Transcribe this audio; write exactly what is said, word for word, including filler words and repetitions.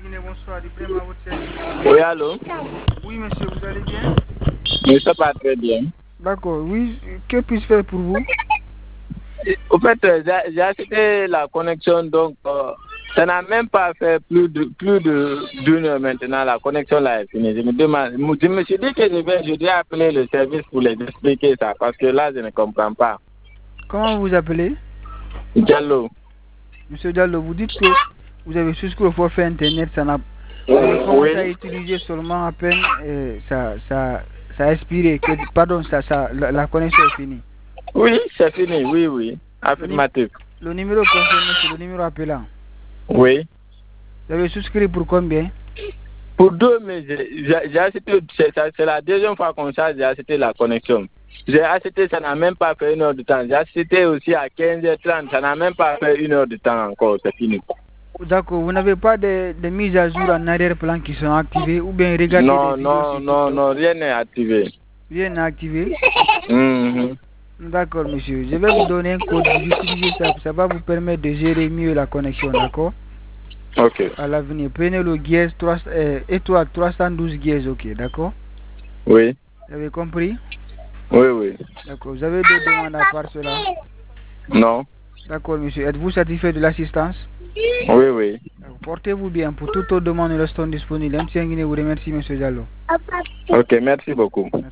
Guinée, bonsoir. Ibrahim à votre service. Oui, allô? Oui, monsieur, vous allez bien? Mais ça va très bien. D'accord, oui. Que puis-je faire pour vous? Au fait, euh, j'ai j'ai acheté la connexion, donc euh, ça n'a même pas fait plus de plus de d'une heure maintenant. La connexion là est finie. Je me demande, je me suis dit que je vais, je dois appeler le service pour les expliquer ça, parce que là je ne comprends pas. Comment vous vous appelez? Diallo. Monsieur Diallo, vous dites que vous avez souscrit au forfait internet, ça n'a vous avez commencé à Oui. utiliser seulement à peine et ça ça ça a expiré, que, pardon, ça ça la, la connexion est finie. Oui, c'est fini. Oui, oui. Le, nim- Affirmatif. le numéro concerné, c'est le numéro appelant. Oui. Vous avez souscrit pour combien? Pour deux, mais j'ai j'ai- j'ai acheté, c'est ça- c'est la deuxième fois qu'on charge, j'ai acheté la connexion. J'ai acheté, ça n'a même pas fait une heure de temps. J'ai acheté aussi à quinze heures trente, ça n'a même pas fait une heure de temps encore, c'est fini. D'accord, vous n'avez pas de, de mises à jour en arrière-plan qui sont activées ou bien regardez des Non, vidéos non, sur non, TikTok? non, rien n'est activé. Rien n'est activé? Mhm. D'accord, monsieur. Je vais vous donner un code. Vous utilisez ça. Ça va vous permettre de gérer mieux la connexion, d'accord? Ok. À l'avenir. Prenez le Gears trois, euh, étoile trois cent douze Gears, ok, d'accord? Oui, Vous avez compris? oui, oui. D'accord. Vous avez des demandes à part cela? Non. D'accord, monsieur. Êtes-vous satisfait de l'assistance? Oui, oui. Portez-vous bien. Pour toute autre demande, nous restons disponibles. M. Nguyen vous remercie, monsieur Diallo. Ok, merci beaucoup. Merci.